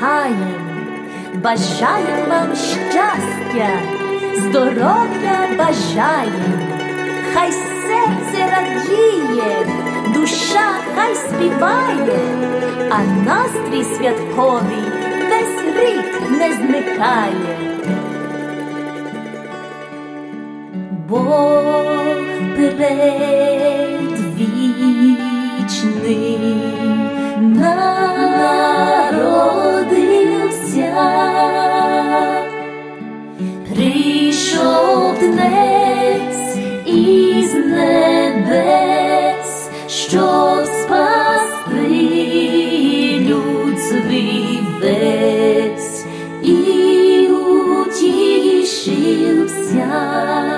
вітаєм, бажаєм вам щастя, здоров'я бажаєм. Хай серце радіє, душа хай співає, а настрій святковий весь рік не зникає. Бог предвічний народився, прийшов днес із небес, щоб спасти люд свій весь, і утішився.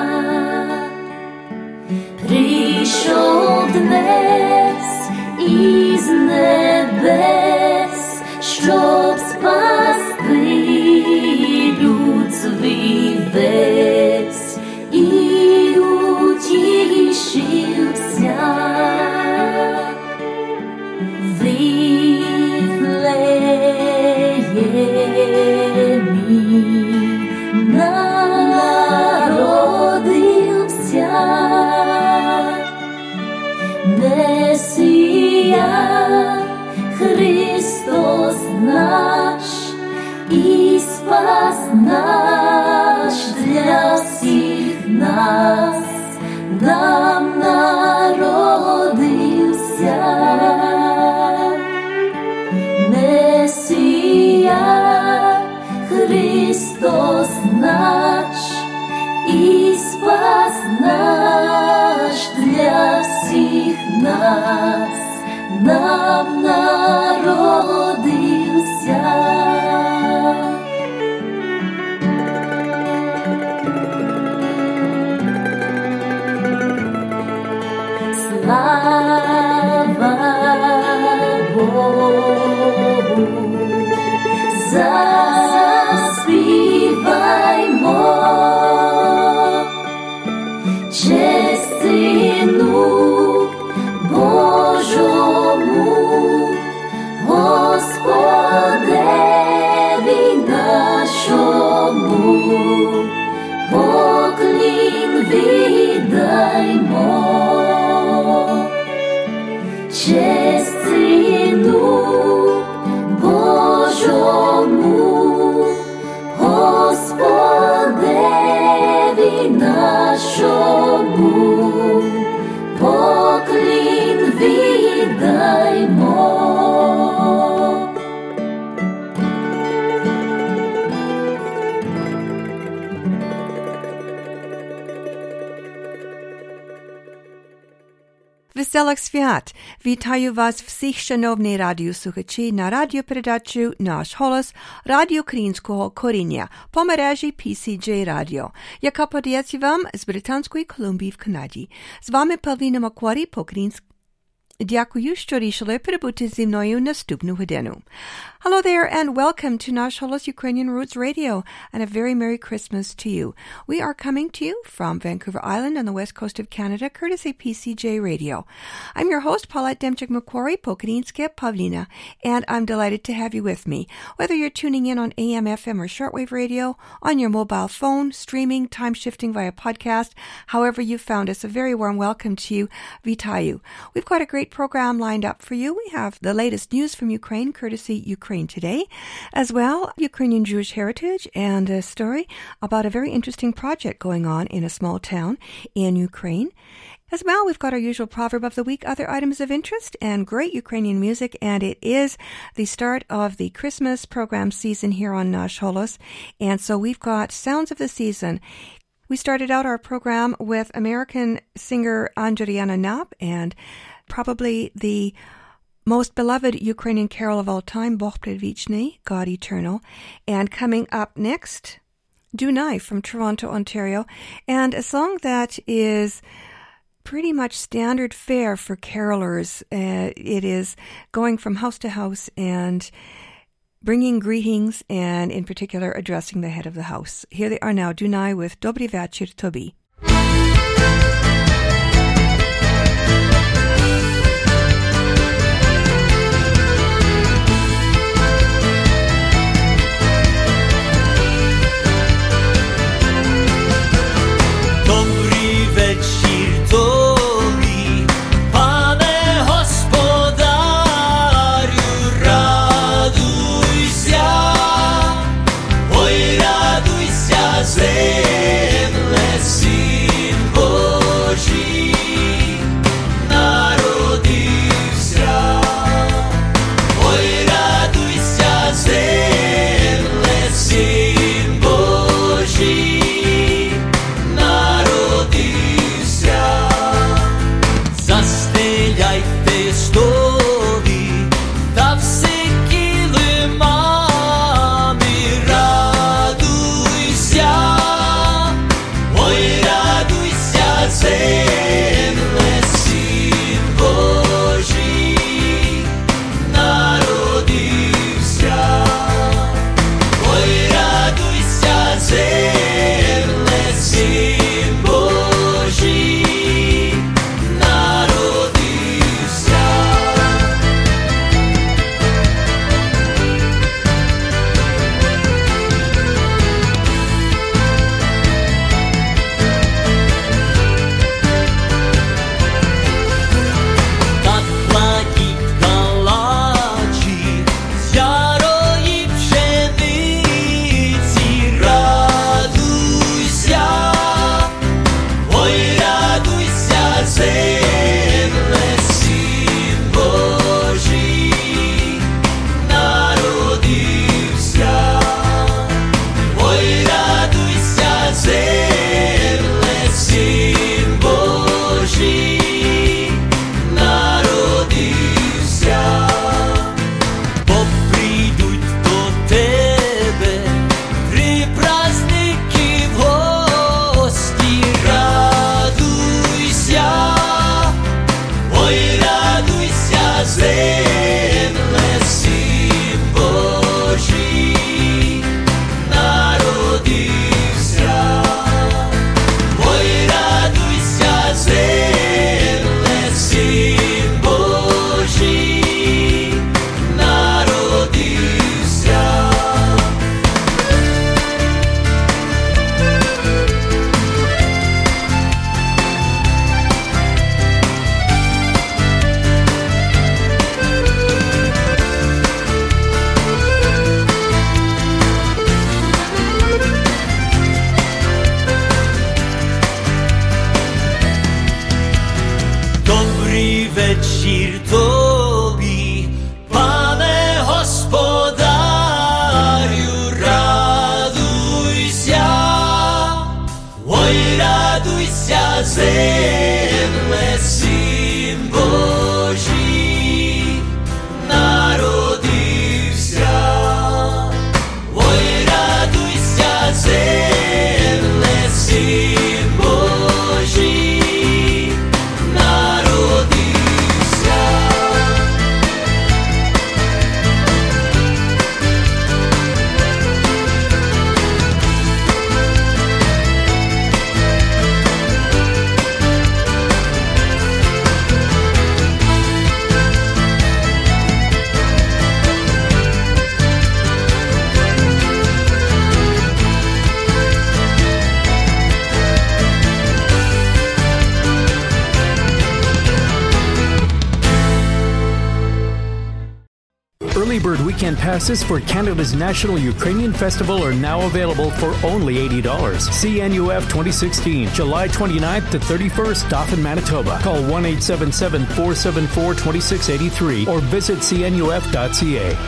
Прийшов днес із небес, щоб спасти люд свій весь, і утішився. В Вифлеємі народився Месія, Христос наш, і спас наш для всіх нас, нам народився. Месія, Христос наш, і спас наш для всіх нас, нам народився. Слава Богу, заспіваймо, честь Сину Божому, Господеві нашому, поклін віддаймо. Честь Сину Божому, Господеві нашому, поклін віддаймо. Веселих свят! Вітаю вас всіх, шановні радіослухачі, на радіопередачу «Наш голос» Радіо Українського коріння по мережі PCJ Radio, яка подається вам з Британської Колумбії в Канаді. З вами Павліна Макварі по-українськи. Дякую, що рішили перебути зі мною наступну годину. Hello there and welcome to Nash Holos Ukrainian Roots Radio and a very Merry Christmas to you. We are coming to you from Vancouver Island on the west coast of Canada, courtesy PCJ Radio. I'm your host, Paulette Demchik-Macquarie, po-Ukrainske Pavlina, and I'm delighted to have you with me. Whether you're tuning in on AM, FM, or shortwave radio, on your mobile phone, streaming, time-shifting via podcast, however you found us, a very warm welcome to you. Vitayu. We've got a great program lined up for you. We have the latest news from Ukraine, courtesy Ukraine Today, as well Ukrainian Jewish heritage and a story about a very interesting project going on in a small town in Ukraine. As well, we've got our usual proverb of the week, other items of interest, and great Ukrainian music, and it is the start of the Christmas program season here on Nash Holos, and so we've got Sounds of the Season. We started out our program with American singer Andriana Knapp, and probably the most beloved Ukrainian carol of all time, Bog Predvichny, God Eternal. And coming up next, Dunai from Toronto, Ontario, and a song that is pretty much standard fare for carolers. It is going from house to house and bringing greetings and in particular addressing the head of the house. Here they are now, Dunai with Dobry Večer Tobi. земле Син Божий народився. Ой, радуйся, земле Син Божий народився. Так платіть калачі з ярої пшениці, радуйся, ой, радуйся, земле Син Божий народився. Ой, радуйся, земле Син Божий народився. Бо прийдуть до тебе три праздники в гості, радуйся, ой, радуйся, земле Син Божий народився. Ой, радуйся, земле Син Божий народився. Добрий вечір тобі, пане господарю, радуйся, ой, радуйся, земле Син Божий народився. Ой, радуйся, земле Син Божий народився. Early bird weekend passes for Canada's National Ukrainian Festival are now available for only $80. CNUF 2016, July 29th to 31st, Dauphin, Manitoba. Call 1-877-474-2683 or visit cnuf.ca.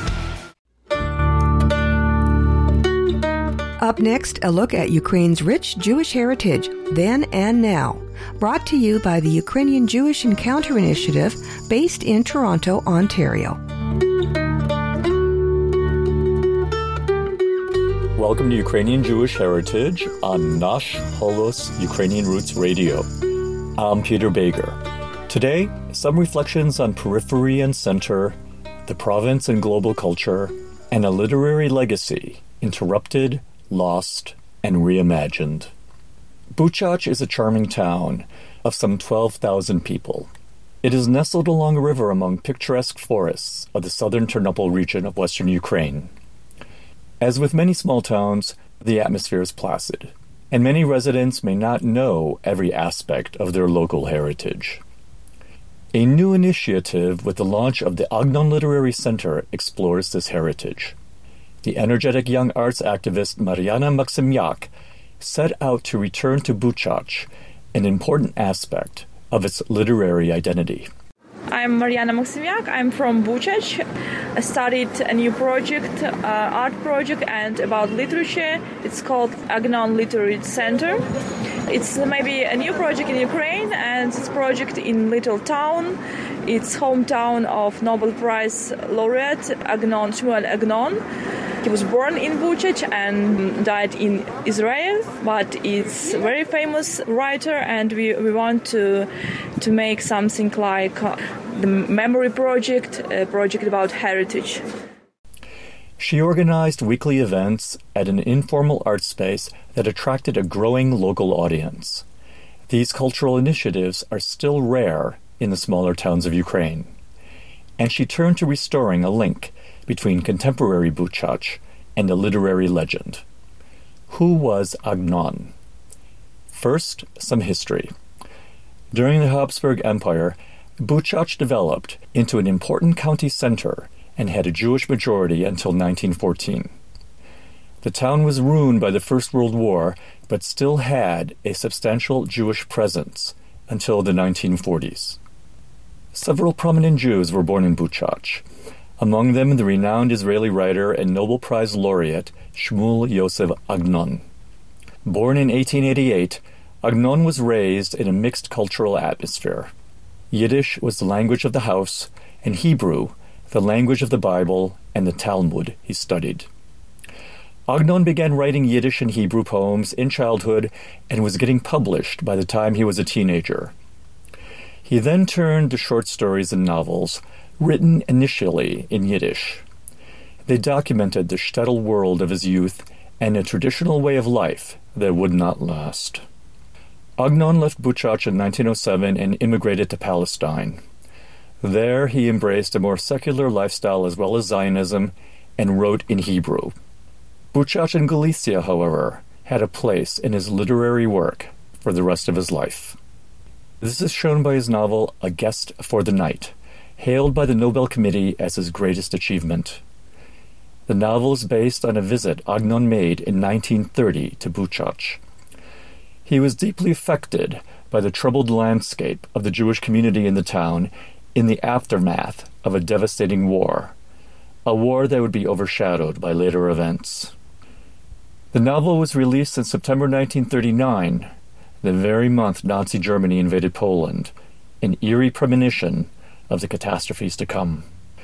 Up next, a look at Ukraine's rich Jewish heritage, then and now. Brought to you by the Ukrainian Jewish Encounter Initiative, based in Toronto, Ontario. Welcome to Ukrainian Jewish Heritage on Nash Holos Ukrainian Roots Radio. I'm Peter Baker. Today, some reflections on periphery and center, the province and global culture, and a literary legacy, interrupted, lost, and reimagined. Buchach is a charming town of some 12,000 people. It is nestled along a river among picturesque forests of the southern Ternopil region of western Ukraine. As with many small towns, the atmosphere is placid, and many residents may not know every aspect of their local heritage. A new initiative with the launch of the Agnon Literary Center explores this heritage. The energetic young arts activist Mariana Maximyak set out to return to Buchach, an important aspect of its literary identity. I'm Mariana Maximyak. I'm from Buchach. I started a new project, art project, and about literature. It's called Agnon Literary Center. It's maybe a new project in Ukraine, and it's a project in little town. It's hometown of Nobel Prize laureate Agnon Shmuel Agnon. He was born in Buchach and died in Israel, but he's a very famous writer, and we want to make something like the memory project, a project about heritage. She organized weekly events at an informal art space that attracted a growing local audience. These cultural initiatives are still rare in the smaller towns of Ukraine. And she turned to restoring a link between contemporary Buchach and a literary legend. Who was Agnon? First, some history. During the Habsburg Empire, Buchach developed into an important county center and had a Jewish majority until 1914. The town was ruined by the First World War, but still had a substantial Jewish presence until the 1940s. Several prominent Jews were born in Buchach, among them the renowned Israeli writer and Nobel Prize laureate Shmuel Yosef Agnon. Born in 1888, Agnon was raised in a mixed cultural atmosphere. Yiddish was the language of the house, and Hebrew, the language of the Bible and the Talmud, he studied. Agnon began writing Yiddish and Hebrew poems in childhood and was getting published by the time he was a teenager. He then turned to short stories and novels, written initially in Yiddish. They documented the shtetl world of his youth and a traditional way of life that would not last. Agnon left Buchach in 1907 and immigrated to Palestine. There he embraced a more secular lifestyle as well as Zionism and wrote in Hebrew. Buchach in Galicia, however, had a place in his literary work for the rest of his life. This is shown by his novel A Guest for the Night, hailed by the Nobel Committee as his greatest achievement. The novel is based on a visit Agnon made in 1930 to Buchach. He was deeply affected by the troubled landscape of the Jewish community in the town in the aftermath of a devastating war, a war that would be overshadowed by later events. The novel was released in September 1939, the very month Nazi Germany invaded Poland, an eerie premonition of the catastrophes to come.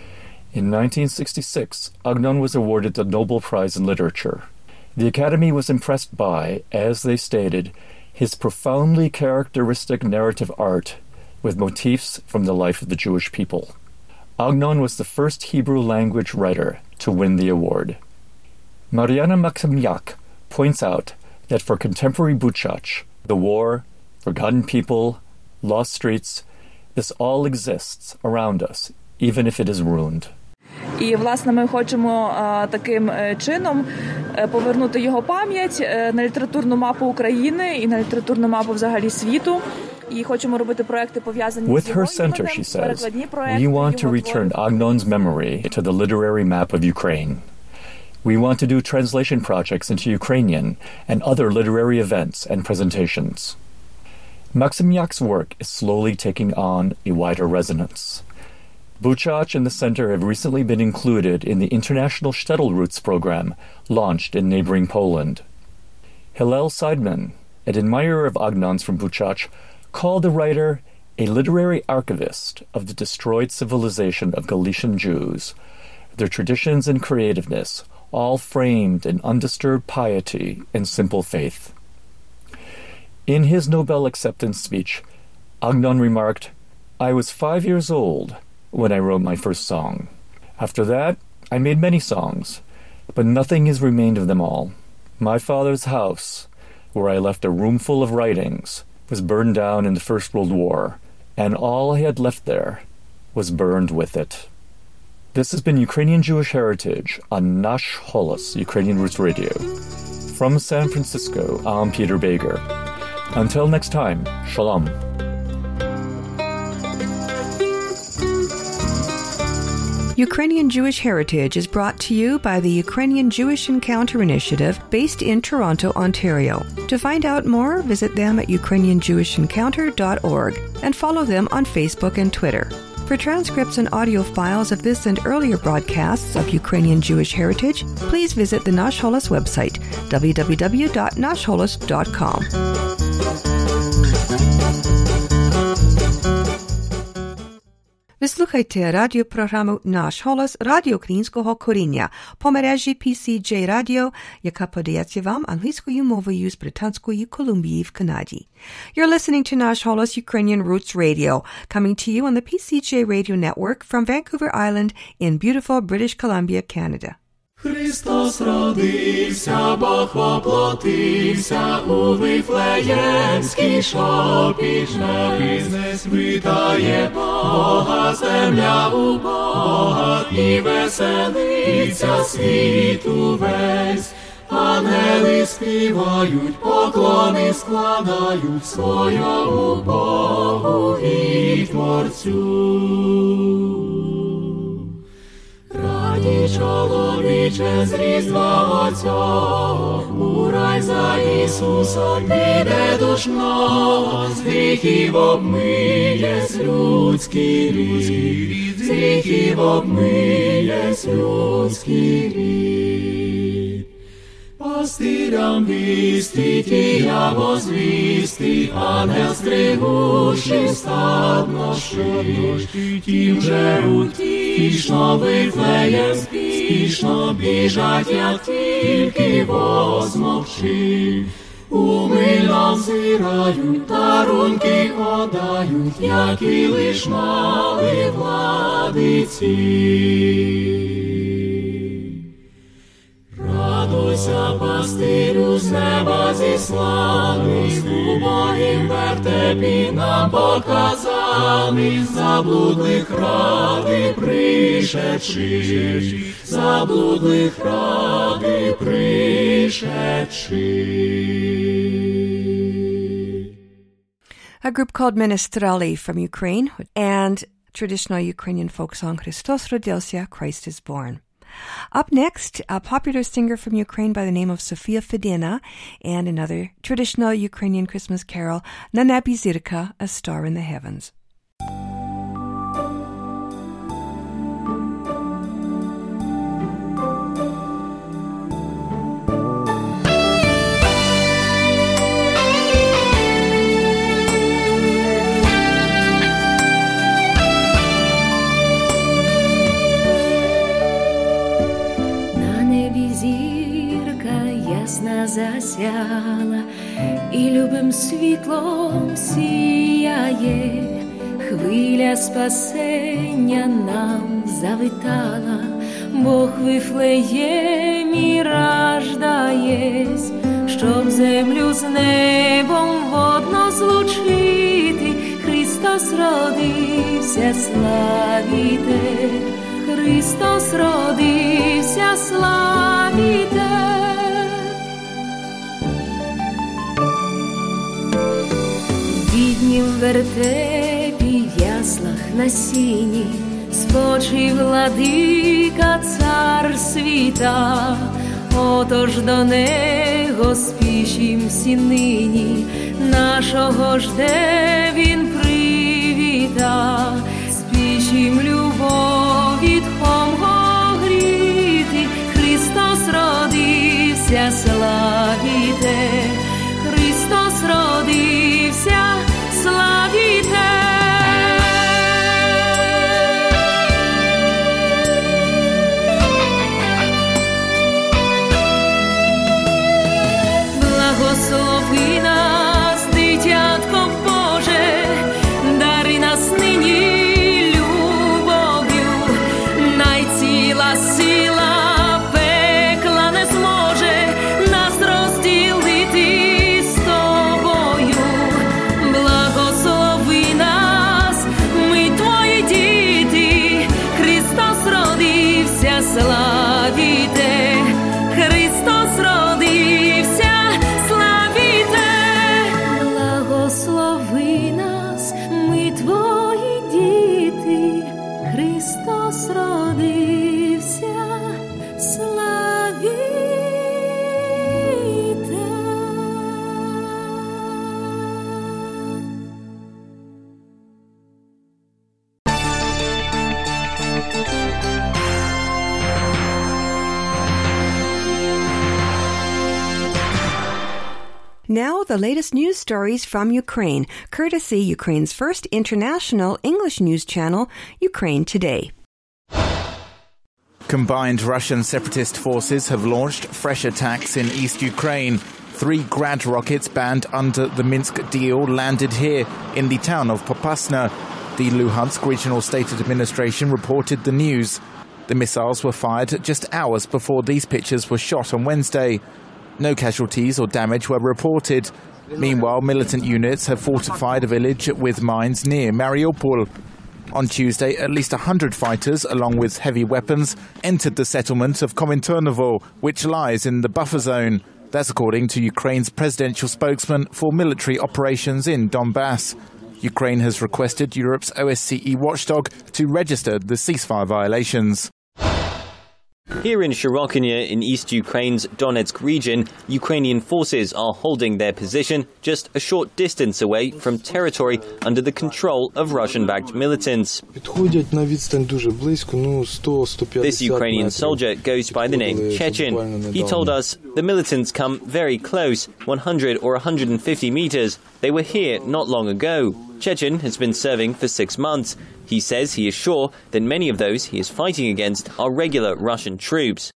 In 1966, Agnon was awarded the Nobel Prize in Literature. The Academy was impressed by, as they stated, his profoundly characteristic narrative art with motifs from the life of the Jewish people. Agnon was the first Hebrew-language writer to win the award. Mariana Maximyak points out that for contemporary Buchach, the war, forgotten people, lost streets, this all exists around us, even if it is ruined. І, власне, ми хочемо таким чином повернути його пам'ять на літературну мапу України і на літературну мапу взагалі світу. І хочемо робити проекти пов'язані з його With her center, she says, we want to return Agnon's memory to the literary map of Ukraine. We want to do translation projects into Ukrainian and other literary events and presentations. Maximyak's work is slowly taking on a wider resonance. Buchach and the center have recently been included in the International Shtetl Roots program launched in neighboring Poland. Hillel Seidman, an admirer of Agnon's from Buchach, called the writer a literary archivist of the destroyed civilization of Galician Jews, their traditions and creativeness, all framed in undisturbed piety and simple faith. In his Nobel acceptance speech, Agnon remarked, "I was 5 years old when I wrote my first song. After that, I made many songs, but nothing has remained of them all. My father's house, where I left a room full of writings, was burned down in the First World War, and all I had left there was burned with it." This has been Ukrainian Jewish Heritage on Nash Holos, Ukrainian Roots Radio. From San Francisco, I'm Peter Bager. Until next time, Shalom. Ukrainian Jewish Heritage is brought to you by the Ukrainian Jewish Encounter Initiative based in Toronto, Ontario. To find out more, visit them at ukrainianjewishencounter.org and follow them on Facebook and Twitter. For transcripts and audio files of this and earlier broadcasts of Ukrainian Jewish Heritage, please visit the Nash Holos website, www.nashholos.com. Ви слухаєте радіопрограму «Наш голос» Радіо Українського коріння по мережі PCJ Radio, яка подається вам англійською мовою з Британської Колумбії в Канаді. You're listening to «Наш голос» Ukrainian Roots Radio, coming to you on the PCJ Radio Network from Vancouver Island in beautiful British Columbia, Canada. Христос родився, Бог воплотився у Вифлеємській шопі, не світає Бога, земля у Бога, і веселиться світ увесь. Ангели співають, поклони складають своєму Богу і Творцю. Раді чоловіче з Різдва Отцього, у рай за Ісусом піде душно, з гріхів обмиєсь людський рід, з гріхів обмиєсь людський рід. Пастирям вістить і я возвістить, ангел стригущий стадно щит, ті вже утішно Вифлеєм спішно біжать, як тільки возмовчи. Умильно взирають, дарунки одають, які лиш мали владиці. Радуйся, пастирю, з неба зісланий, убогим вертепі нам показаний, заблудлих ради пришедший, заблудлих ради пришедший. A group called Menestreli from Ukraine and traditional Ukrainian folk song Христос родився, Christ is born. Up next, a popular singer from Ukraine by the name of Sofia Fedina and another traditional Ukrainian Christmas carol, Na nebi zirka, a star in the heavens. Засяла і любим світлом сіяє, хвиля спасення нам завитала, Бог в Вифлеємі рождаєсь, щоб землю з небом водно злучити. Христос родився, славіте, Христос родився, славіте. В вертепі, в яслах на сіні спочив владика, цар світа. Отож до него спішім всі нині, нашого жде він привіта. Спішім любові тхом гріти, Христос родився, славіте, Христос родився, славіте. Благослови нас, дитятко Боже, дари нас нині любов'ю, Now, the latest news stories from Ukraine, courtesy Ukraine's first international English news channel, Ukraine Today. Combined Russian separatist forces have launched fresh attacks in East Ukraine. 3 Grad rockets banned under the Minsk deal landed here in the town of Popasna. The Luhansk Regional State Administration reported the news. The missiles were fired just hours before these pictures were shot on Wednesday. No casualties or damage were reported. Meanwhile, militant units have fortified a village with mines near Mariupol. On Tuesday, at least 100 fighters, along with heavy weapons, entered the settlement of Kominternovo, which lies in the buffer zone. That's according to Ukraine's presidential spokesman for military operations in Donbass. Ukraine has requested Europe's OSCE watchdog to register the ceasefire violations. Here in Shirokina in East Ukraine's Donetsk region, Ukrainian forces are holding their position just a short distance away from territory under the control of Russian-backed militants. This Ukrainian soldier goes by the name Chechen. He told us the militants come very close, 100 or 150 meters. They were here not long ago. Chechen has been serving for 6 months. He says he is sure that many of those he is fighting against are regular Russian troops.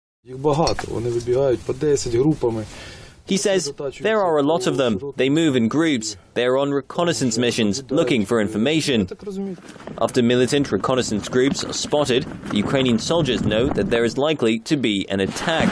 He says there are a lot of them. They move in groups. They are on reconnaissance missions, looking for information. After militant reconnaissance groups are spotted, the Ukrainian soldiers know that there is likely to be an attack.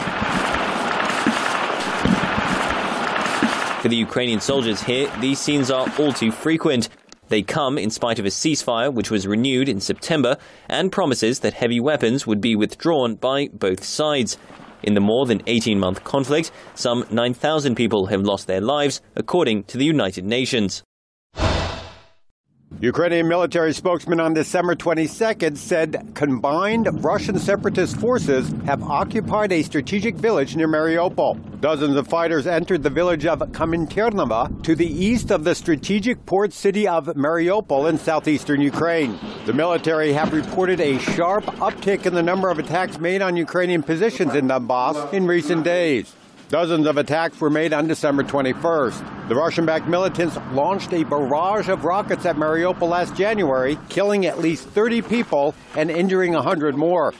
For the Ukrainian soldiers here, these scenes are all too frequent. They come in spite of a ceasefire which was renewed in September and promises that heavy weapons would be withdrawn by both sides. In the more than 18-month conflict, some 9,000 people have lost their lives, according to the United Nations. Ukrainian military spokesman on December 22nd said combined Russian separatist forces have occupied a strategic village near Mariupol. Dozens of fighters entered the village of Kominternovo to the east of the strategic port city of Mariupol in southeastern Ukraine. The military have reported a sharp uptick in the number of attacks made on Ukrainian positions in Donbass in recent days. Dozens of attacks were made on December 21st. The Russian-backed militants launched a barrage of rockets at Mariupol last January, killing at least 30 people and injuring 100 more.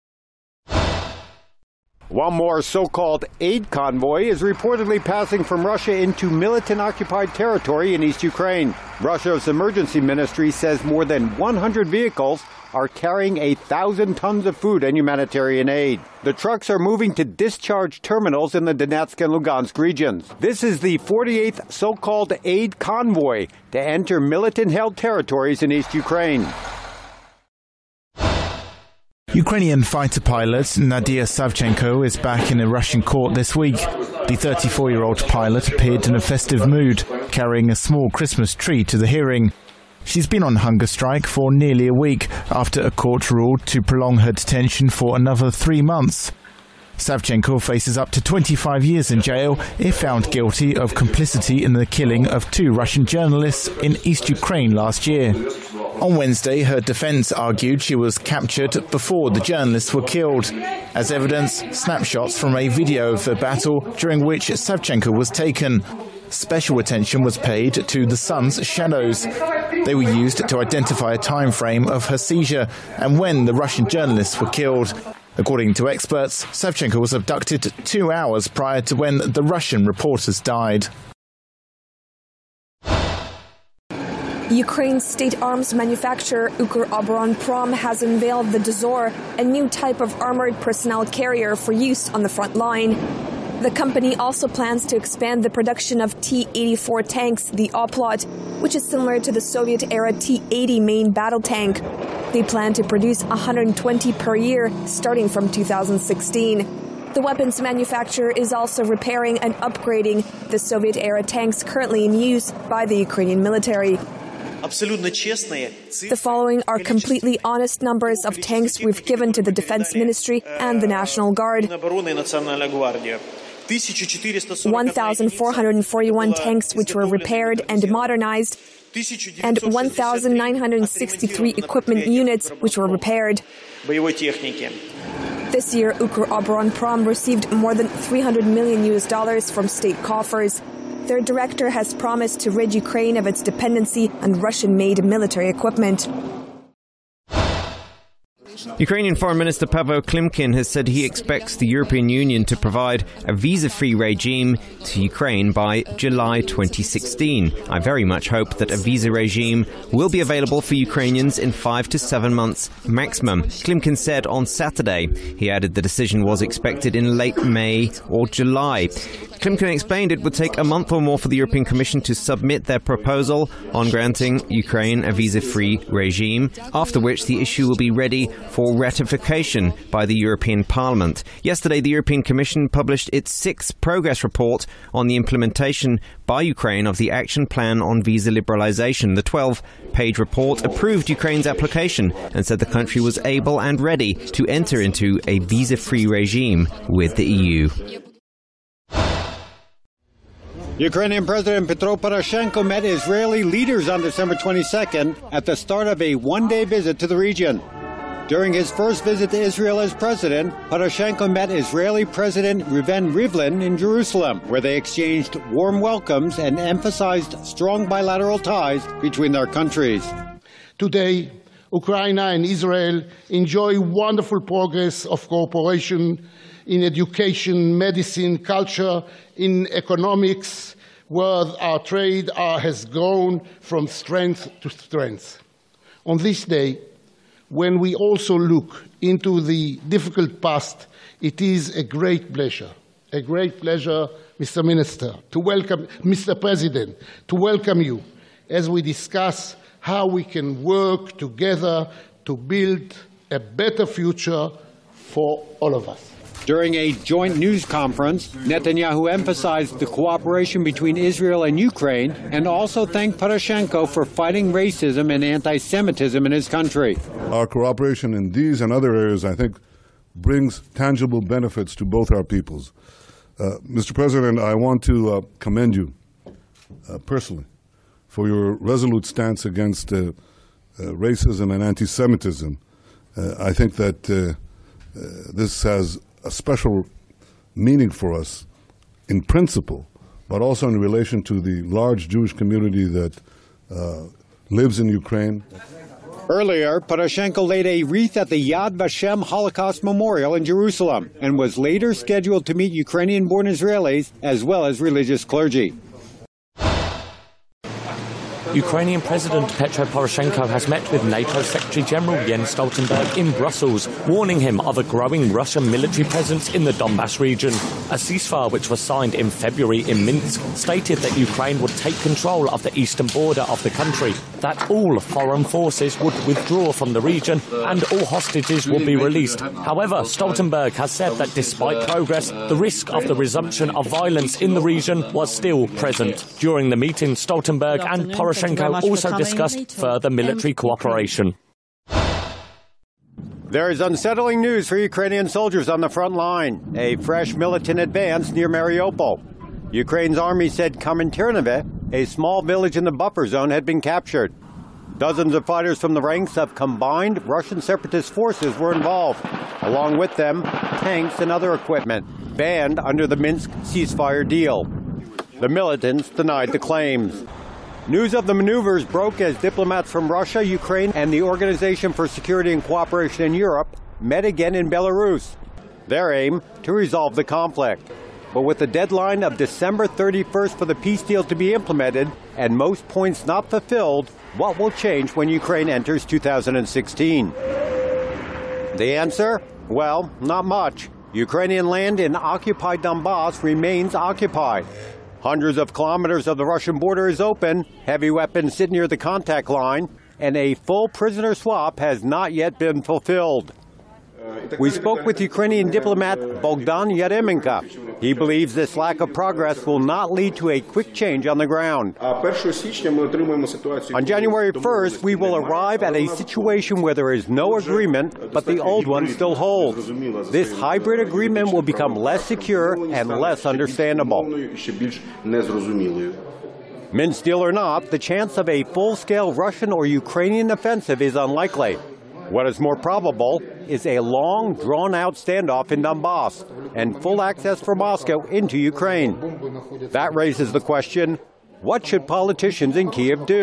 One more so-called aid convoy is reportedly passing from Russia into militant-occupied territory in East Ukraine. Russia's emergency ministry says more than 100 vehicles are carrying 1,000 tons of food and humanitarian aid. The trucks are moving to discharge terminals in the Donetsk and Lugansk regions. This is the 48th so-called aid convoy to enter militant-held territories in East Ukraine. Ukrainian fighter pilot Nadia Savchenko is back in a Russian court this week. The 34-year-old pilot appeared in a festive mood, carrying a small Christmas tree to the hearing. She's been on hunger strike for nearly a week after a court ruled to prolong her detention for another 3 months. Savchenko faces up to 25 years in jail if found guilty of complicity in the killing of 2 Russian journalists in East Ukraine last year. On Wednesday, her defense argued she was captured before the journalists were killed. As evidence, snapshots from a video of the battle during which Savchenko was taken. Special attention was paid to the sun's shadows. They were used to identify a time frame of her seizure and when the Russian journalists were killed. According to experts, Savchenko was abducted 2 hours prior to when the Russian reporters died. Ukraine's state arms manufacturer Ukroboronprom has unveiled the Dozor, a new type of armored personnel carrier for use on the front line. The company also plans to expand the production of T-84 tanks, the Oplot, which is similar to the Soviet-era T-80 main battle tank. They plan to produce 120 per year, starting from 2016. The weapons manufacturer is also repairing and upgrading the Soviet-era tanks currently in use by the Ukrainian military. The following are completely honest numbers of tanks we've given to the Defense Ministry and the National Guard. 1,441 tanks which were repaired and modernized, and 1,963 equipment units which were repaired. This year, Ukroboronprom received more than $300 million from state coffers. Their director has promised to rid Ukraine of its dependency on Russian-made military equipment. Ukrainian Foreign Minister Pavlo Klimkin has said he expects the European Union to provide a visa-free regime to Ukraine by July 2016. I very much hope that a visa regime will be available for Ukrainians in 5 to 7 months maximum, Klimkin said on Saturday. He added the decision was expected in late May or July. Klimkin explained it would take a month or more for the European Commission to submit their proposal on granting Ukraine a visa-free regime, after which the issue will be ready for ratification by the European Parliament. Yesterday, the European Commission published its 6th progress report on the implementation by Ukraine of the Action Plan on Visa Liberalization. The 12-page report approved Ukraine's application and said the country was able and ready to enter into a visa-free regime with the EU. Ukrainian President Petro Poroshenko met Israeli leaders on December 22nd at the start of a one-day visit to the region. During his first visit to Israel as president, Poroshenko met Israeli President Reuven Rivlin in Jerusalem, where they exchanged warm welcomes and emphasized strong bilateral ties between their countries. Today, Ukraine and Israel enjoy wonderful progress of cooperation in education, medicine, culture, in economics, where our trade has grown from strength to strength. On this day, when we also look into the difficult past, it is a great pleasure, Mr. Minister, to welcome, Mr. President, to welcome you as we discuss how we can work together to build a better future for all of us. During a joint news conference, Netanyahu emphasized the cooperation between Israel and Ukraine and also thanked Poroshenko for fighting racism and anti-Semitism in his country. Our cooperation in these and other areas, I think, brings tangible benefits to both our peoples. Mr. President, I want to commend you personally for your resolute stance against racism and anti-Semitism. I think that this has a special meaning for us in principle, but also in relation to the large Jewish community that lives in Ukraine. Earlier, Poroshenko laid a wreath at the Yad Vashem Holocaust Memorial in Jerusalem and was later scheduled to meet Ukrainian-born Israelis as well as religious clergy. Ukrainian President Petro Poroshenko has met with NATO Secretary-General Jens Stoltenberg in Brussels, warning him of a growing Russian military presence in the Donbass region. A ceasefire which was signed in February in Minsk stated that Ukraine would take control of the eastern border of the country, that all foreign forces would withdraw from the region and all hostages would be released. However, Stoltenberg has said that despite progress, the risk of the resumption of violence in the region was still present. During the meeting, Stoltenberg and Poroshenko also discussed further military cooperation. There is unsettling news for Ukrainian soldiers on the front line. A fresh militant advance near Mariupol. Ukraine's army said Kominternovo, a small village in the buffer zone, had been captured. Dozens of fighters from the ranks of combined Russian separatist forces were involved. Along with them, tanks and other equipment, banned under the Minsk ceasefire deal. The militants denied the claims. News of the maneuvers broke as diplomats from Russia, Ukraine, and the Organization for Security and Cooperation in Europe met again in Belarus. Their aim, to resolve the conflict. But with the deadline of December 31st for the peace deal to be implemented and most points not fulfilled, what will change when Ukraine enters 2016? The answer? Well, not much. Ukrainian land in occupied Donbass remains occupied. Hundreds of kilometers of the Russian border is open, heavy weapons sit near the contact line, and a full prisoner swap has not yet been fulfilled. We spoke with Ukrainian diplomat Bogdan Yaremenko. He believes this lack of progress will not lead to a quick change on the ground. On January 1st, we will arrive at a situation where there is no agreement, but the old one still holds. This hybrid agreement will become less secure and less understandable. Minsk deal or not, the chance of a full-scale Russian or Ukrainian offensive is unlikely. What is more probable is a long, drawn-out standoff in Donbass and full access for Moscow into Ukraine. That raises the question, what should politicians in Kyiv do?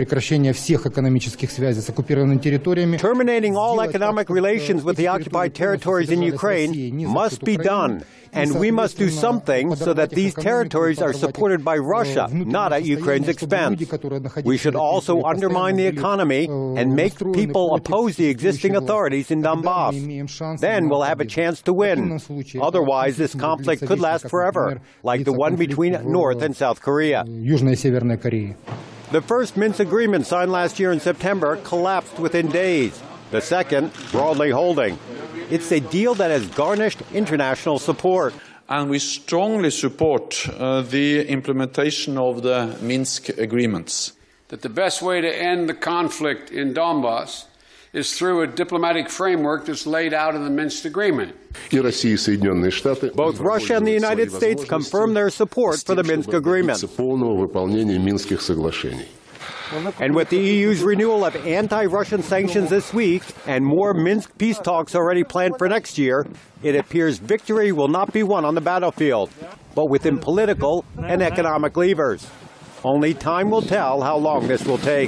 Terminating all economic relations with the occupied territories in Ukraine must be done, and we must do something so that these territories are supported by Russia, not at Ukraine's expense. We should also undermine the economy and make people oppose the existing authorities in Donbass. Then we'll have a chance to win. Otherwise, this conflict could last forever, like the one between North and South Korea. The first Minsk agreement signed last year in September collapsed within days. The second, broadly holding. It's a deal that has garnished international support. And we strongly support the implementation of the Minsk agreements. That the best way to end the conflict in Donbass is through a diplomatic framework that's laid out in the Minsk agreement. Both Russia and the United States confirm their support for the Minsk agreement. And with the EU's renewal of anti-Russian sanctions this week and more Minsk peace talks already planned for next year, it appears victory will not be won on the battlefield, but within political and economic levers. Only time will tell how long this will take.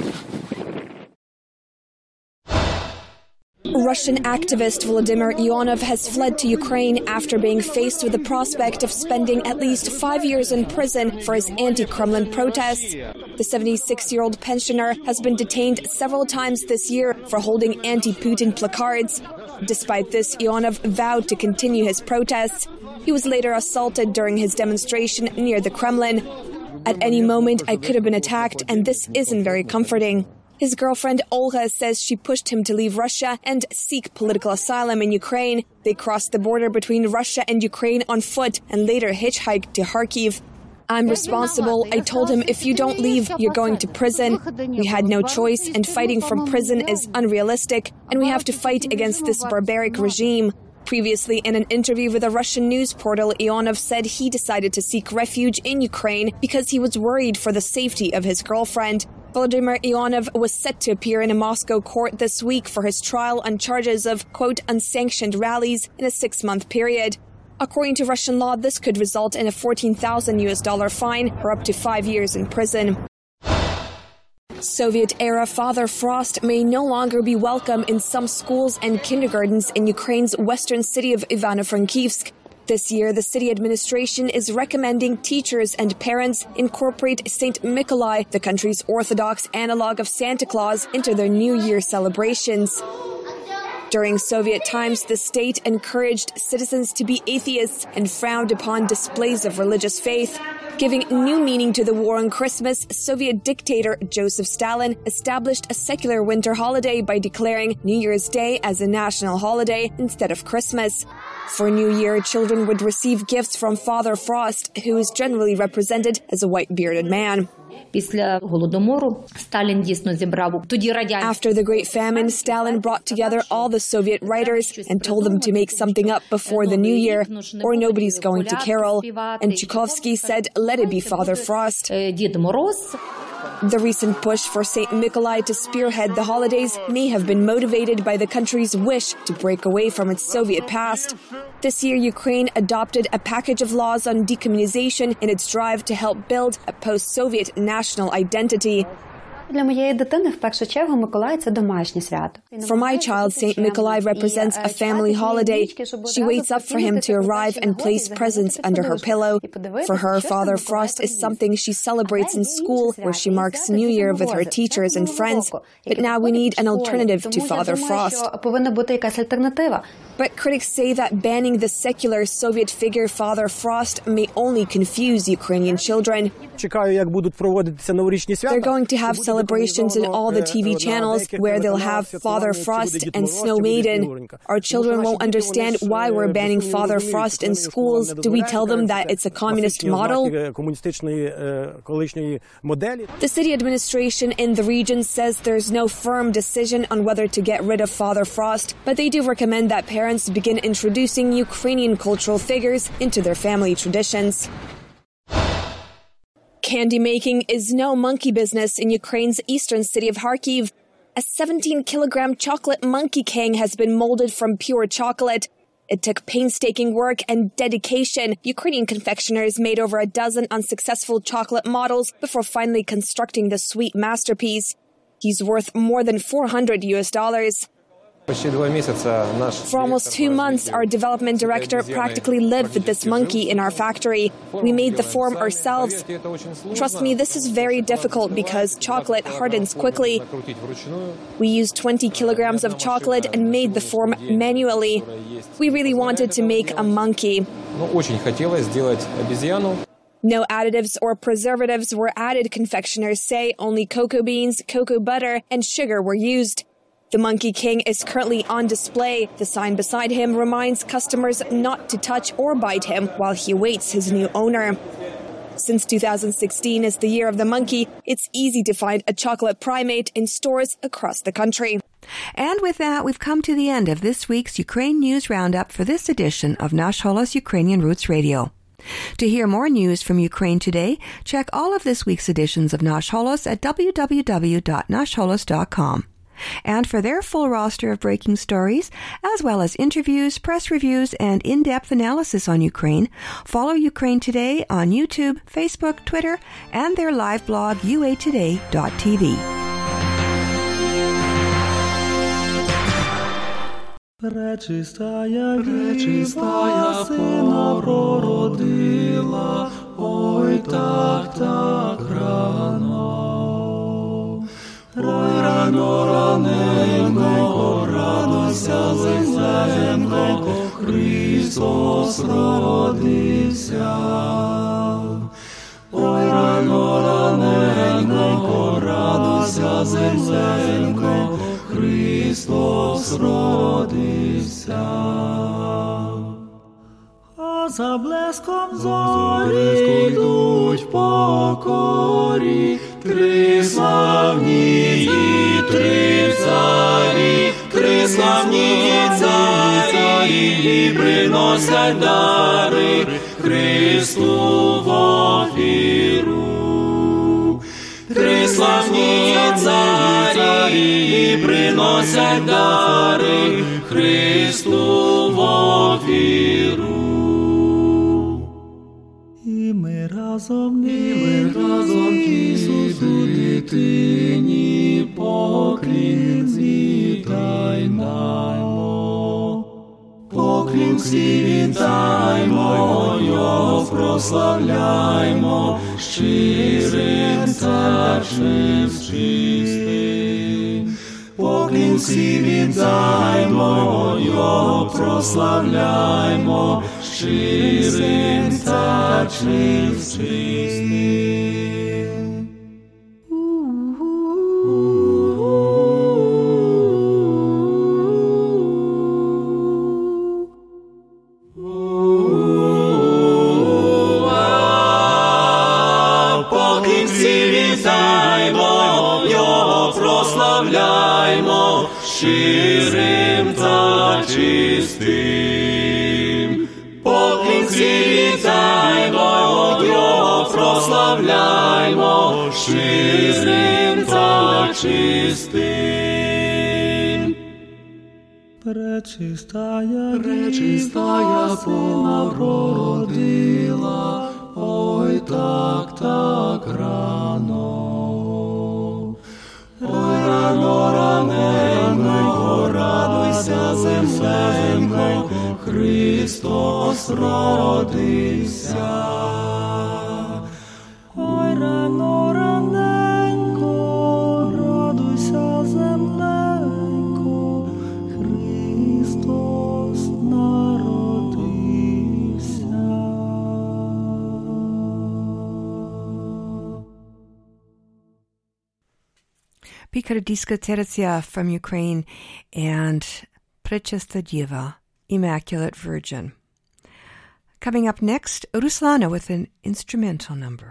Russian activist Volodymyr Ionov has fled to Ukraine after being faced with the prospect of spending at least 5 years in prison for his anti-Kremlin protests. The 76-year-old pensioner has been detained several times this year for holding anti-Putin placards. Despite this, Ionov vowed to continue his protests. He was later assaulted during his demonstration near the Kremlin. At any moment, I could have been attacked, and this isn't very comforting. His girlfriend Olga says she pushed him to leave Russia and seek political asylum in Ukraine. They crossed the border between Russia and Ukraine on foot and later hitchhiked to Kharkiv. I'm responsible. I told him, if you don't leave, you're going to prison. We had no choice, and fighting from prison is unrealistic, and we have to fight against this barbaric regime. Previously, in an interview with a Russian news portal, Ionov said he decided to seek refuge in Ukraine because he was worried for the safety of his girlfriend. Volodymyr Ionov was set to appear in a Moscow court this week for his trial on charges of, quote, unsanctioned rallies in a 6-month period. According to Russian law, this could result in a $14,000 fine or up to 5 years in prison. Soviet-era Father Frost may no longer be welcome in some schools and kindergartens in Ukraine's western city of Ivano-Frankivsk. This year, the city administration is recommending teachers and parents incorporate St. Mykolai, the country's Orthodox analog of Santa Claus, into their New Year celebrations. During Soviet times, the state encouraged citizens to be atheists and frowned upon displays of religious faith. Giving new meaning to the war on Christmas, Soviet dictator Joseph Stalin established a secular winter holiday by declaring New Year's Day as a national holiday instead of Christmas. For New Year, children would receive gifts from Father Frost, who is generally represented as a white-bearded man. After the Great Famine, Stalin brought together all the Soviet writers and told them to make something up before the New Year, or nobody's going to carol. And Tchaikovsky said, let it be Father Frost. The recent push for St. Mykolai to spearhead the holidays may have been motivated by the country's wish to break away from its Soviet past. This year, Ukraine adopted a package of laws on decommunization in its drive to help build a post-Soviet national identity. Для моєї дитини, в першу чергу, Миколай – це домашнє свято. For my child, St. Mykolai represents a family holiday. She waits up for him to arrive and place presents under her pillow. For her, Father Frost is something she celebrates in school, where she marks New Year with her teachers and friends. But now we need an alternative to Father Frost. But critics say that banning the secular Soviet figure Father Frost may only confuse Ukrainian children. They're going to have celebrations in all the TV channels where they'll have Father Frost and Snow Maiden. Our children won't understand why we're banning Father Frost in schools. Do we tell them that it's a communist model? The city administration in the region says there's no firm decision on whether to get rid of Father Frost, but they do recommend that parents begin introducing Ukrainian cultural figures into their family traditions. Candy making is no monkey business in Ukraine's eastern city of Kharkiv. a 17-kilogram chocolate monkey king has been molded from pure chocolate. It took painstaking work and dedication. Ukrainian confectioners made over a dozen unsuccessful chocolate models before finally constructing the sweet masterpiece. He's worth more than $400. For almost 2 months, our development director practically lived with this monkey in our factory. We made the form ourselves. Trust me, this is very difficult because chocolate hardens quickly. We used 20 kilograms of chocolate and made the form manually. We really wanted to make a monkey. No additives or preservatives were added, confectioners say. Only cocoa beans, cocoa butter, and sugar were used. The Monkey King is currently on display. The sign beside him reminds customers not to touch or bite him while he awaits his new owner. Since 2016 is the year of the monkey, it's easy to find a chocolate primate in stores across the country. And with that, we've come to the end of this week's Ukraine News Roundup for this edition of Nash Holos Ukrainian Roots Radio. To hear more news from Ukraine today, check all of this week's editions of Nash Holos at www.nashholos.com. And for their full roster of breaking stories, as well as interviews, press reviews, and in-depth analysis on Ukraine, follow Ukraine Today on YouTube, Facebook, Twitter, and their live blog, uatoday.tv. Пречистая Сина породила, ой, так рано. Ой, раненько, радуйся, земленько, Христос родився. Ой, раненько, радуйся, земленько, Христос родився. А за блеском зорі йдуть покорі, три славні і три царі, три славні царі, приносять дари Христу в офіру. Три славні царі, приносять дари Христу в офіру. І ми разом Ісусу дитині поклін зітаймо. Поклін зітаймо, його прославляймо, щирим серцем чистим. Поклін віддаймо, його прославляймо, щирим серцем чистим. Прославляймо щирим та чистим. Поклінці вітаймо, його прославляймо щирим та чистим. Пречистая Сина породила, ой, так рано. Ой, раненько, радуйся, земленько, Христос родився. Ой, раненько, радуйся, земленько, Христос народився. Pikardiyska Teresia from Ukraine and Prechista Diva, Immaculate Virgin. Coming up next, Ruslana with an instrumental number.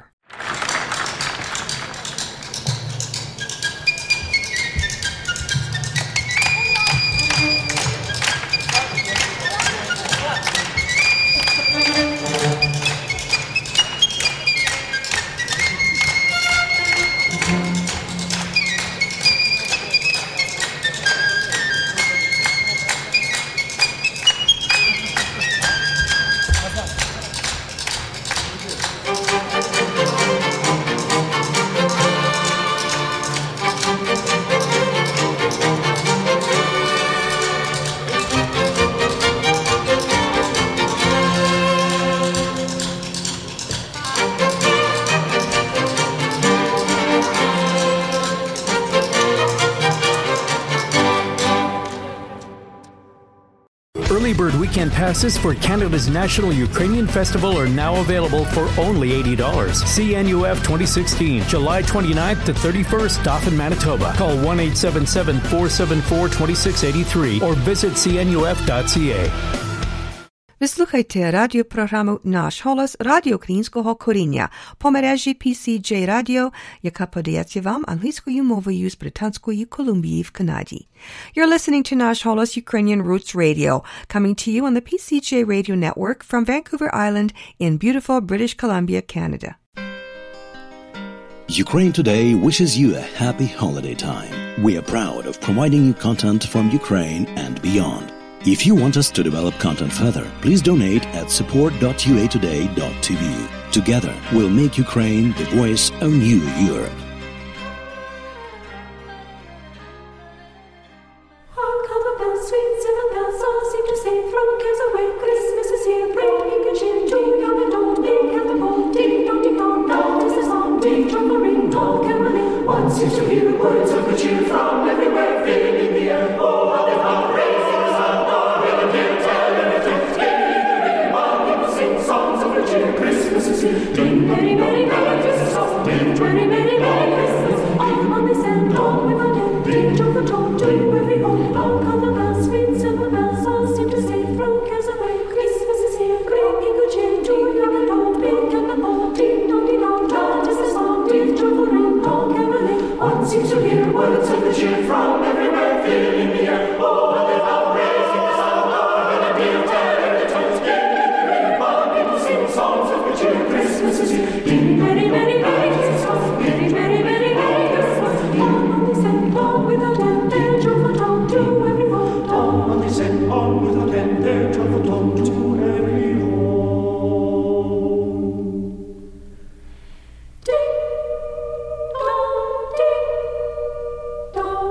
Bird weekend passes for Canada's National Ukrainian Festival are now available for only $80. CNUF 2016, July 29th to 31st, Dauphin, Manitoba. Call 1-877-474-2683 or visit cnuf.ca. Ви слухайте радіопрограму «Наш голос» Радіо Українського коріння по мережі PCJ Radio, яка подається вам англійською мовою з Британської Колумбії в Канаді. You're listening to «Наш голос» Ukrainian Roots Radio, coming to you on the PCJ Radio Network from Vancouver Island in beautiful British Columbia, Canada. Ukraine Today wishes you a happy holiday time. We are proud of providing you content from Ukraine and beyond. If you want us to develop content further, please donate at support.uatoday.tv. Together, we'll make Ukraine the voice of New Europe. Hark, how the bells, sweet silver bells, all seem to say, throw cares away, Christmas is here, bring good cheer to young and old, big and the bold, ding dong ding dong, now is the song, big drum ring, all caroling. One seems to hear words of good cheer from everywhere, filling in the air. Oh, how they are raising the sound, songs of cheer, Christmas is here. Ding, merry, merry, merry Christmas. Ding, merry, merry, merry Christmas. All on this end, all without end. Ding, jump for top, to every home. Long call the bells, sweet silver bells, all seem to say, throw cares away. Christmas is here, bringing good cheer to young and old, big and the bold. Ding, dong, ding, dong, that is the song. Ding, jump for ring, all caroling. One seems to hear words of the cheer from everywhere, filling the air. Oh, how they are raising the sound, oh, and a dear telling the tones. Songs of good cheer, Christmas is here. Ding, merry, merry, merry Christmas. Merry, merry, merry, merry Christmas. All on this end, all without end, there drove a tom to every home. All on this end, all without end, there drove a tom to every home. Ding, dong, ding, dong.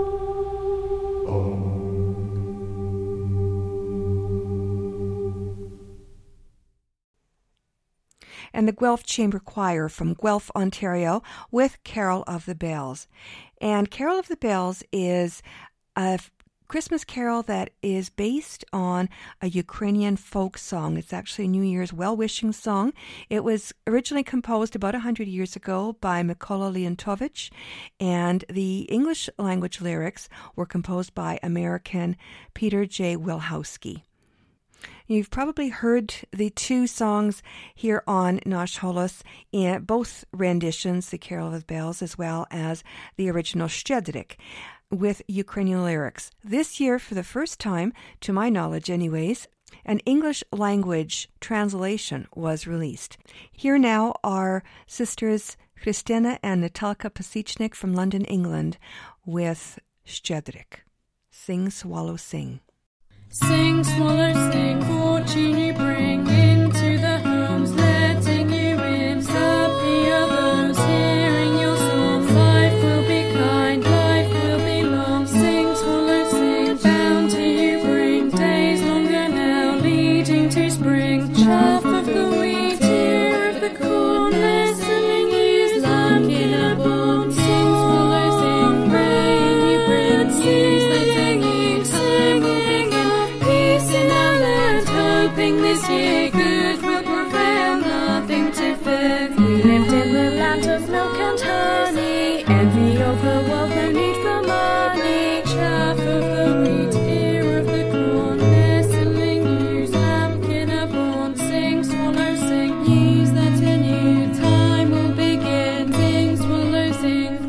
And the Guelph Chamber Choir from Guelph, Ontario, with Carol of the Bells. And Carol of the Bells is a Christmas carol that is based on a Ukrainian folk song. It's actually a New Year's well-wishing song. It was originally composed about 100 years ago by Mykola Leontovich, and the English language lyrics were composed by American Peter J. Wilhowsky. You've probably heard the two songs here on Nash Holos, in both renditions, the Carol of the Bells as well as the original Szczedrik, with Ukrainian lyrics. This year, for the first time, to my knowledge anyways, an English language translation was released. Here now are sisters Christina and Natalka Pasichnik from London, England, with Szczedrik. Sing, swallow, sing. Sing, swallow, sing, fortune you bring into the homes, letting you in. Happy are those hearing your song. Life will be kind, life will be long. Sing, swallow, sing, bounty you bring. Days longer now, leading to spring. Chaff of the wheat, ear of the corn, nestling ewes, lamb in a bond. Sing, swallow, sing, rain you bring. Use the day you time will begin. Peace in our land, hoping this year good will prevail, nothing to fear. We lived in the land of milk and honey, envy of the world, no need for money. Chaff of the wheat, ear of the corn, nestling ewes, lambkin upborn. Sing, swallow, sing, news that a new time will begin. Sing, swallow, sing,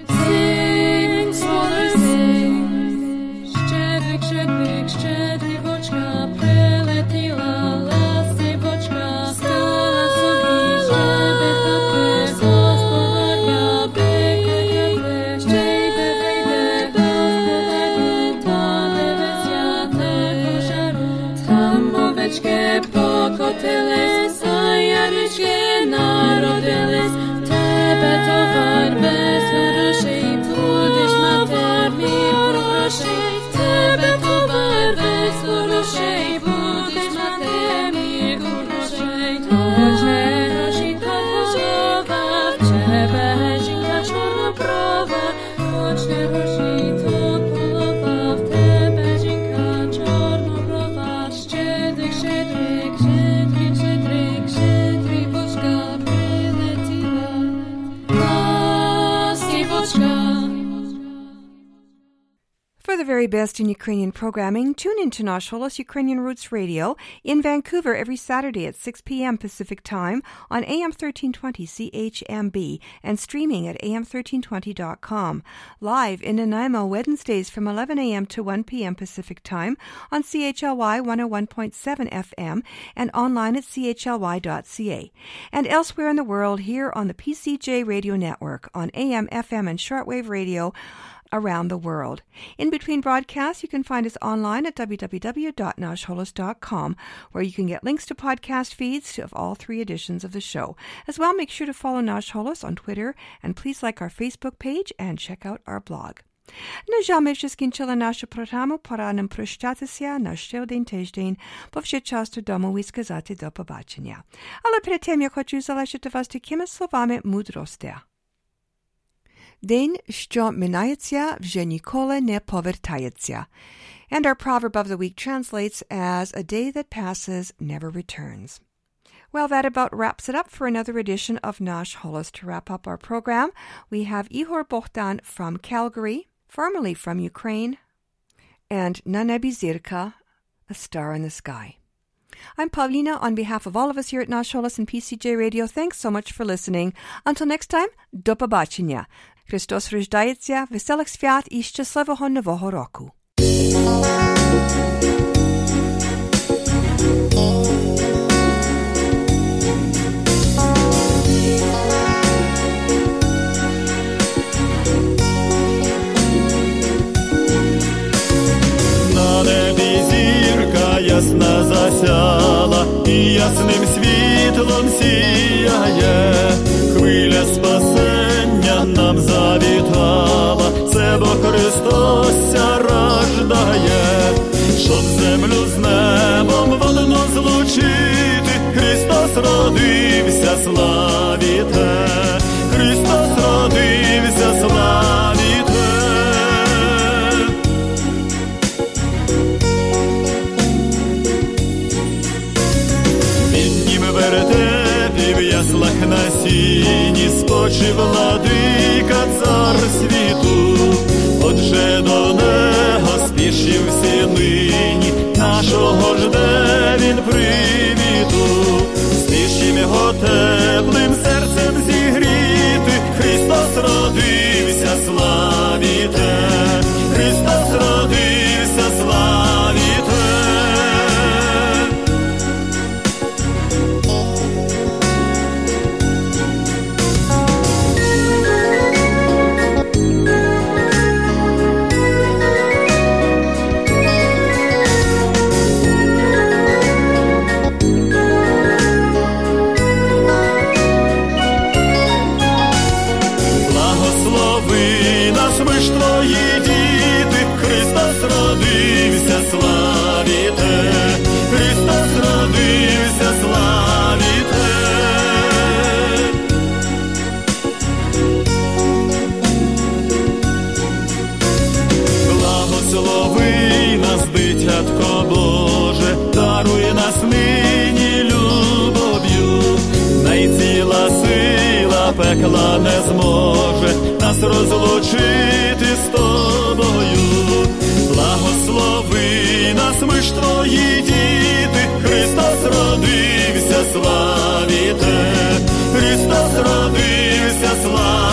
sing, swallow, sing. Szczedrik, szczedrik, szczedliwoczka, przyletila lasywoczka. 100 lat sobie, żeby to pies, gospodarka, byka, szczedrik. the very best in Ukrainian programming, tune in to Nash Holos Ukrainian Roots Radio in Vancouver every Saturday at 6 p.m. Pacific Time on AM 1320 CHMB and streaming at am1320.com. Live in Nanaimo Wednesdays from 11 a.m. to 1 p.m. Pacific Time on CHLY 101.7 FM and online at chly.ca. And elsewhere in the world here on the PCJ Radio Network on AM, FM, and shortwave radio around the world. In between broadcasts, you can find us online at www.nashholos.com, where you can get links to podcast feeds of all 3 editions of the show. As well, make sure to follow Nash Holos on Twitter, and please like our Facebook page and check out our blog. На жаль, ми вже скінчили нашу програму, пора нам прощатися на ще один тиждень, бо вже часто вдома і сказати до побачення. Але перед тим я хочу залишити вас такими словами мудрості. День, що минається, вже ніколи не повертається. And our proverb of the week translates as, a day that passes never returns. Well, that about wraps it up for another edition of Nash Holos. To wrap up our program, we have Ihor Bohdan from Calgary, formerly from Ukraine, and Nanebi Zirka, a star in the sky. I'm Pavlina. On behalf of all of us here at Nash Holos and PCJ Radio, thanks so much for listening. Until next time, до побачення. Христос рождається, веселих свят і щасливого нового року. На небі зірка ясна засяла, і ясним світлом сіяє. Хвиля спасення нам завітала, це бо Христос ся рождає. Щоб землю з небом водно злучити, Христос родився, славіте. Христос родився, славіте. Вертепі в яслах на сіні спочив владика цар світу. Отже до него спішив всі нині, нашого жде він привіту. Спішім його теплим серцем зігріти, Христос родився, славіте. Христос родився, славіте. Ми ж твої діти, Христос родився, славіте. Христос родився, славіте. Благослови нас, дитятко Боже, даруй нас нині любов'ю. Найціла сила пекла не зможе нас розлучити з тобою. Благослови нас, ми ж твої діти, Христос родився, славіте. Христос родився, славіте.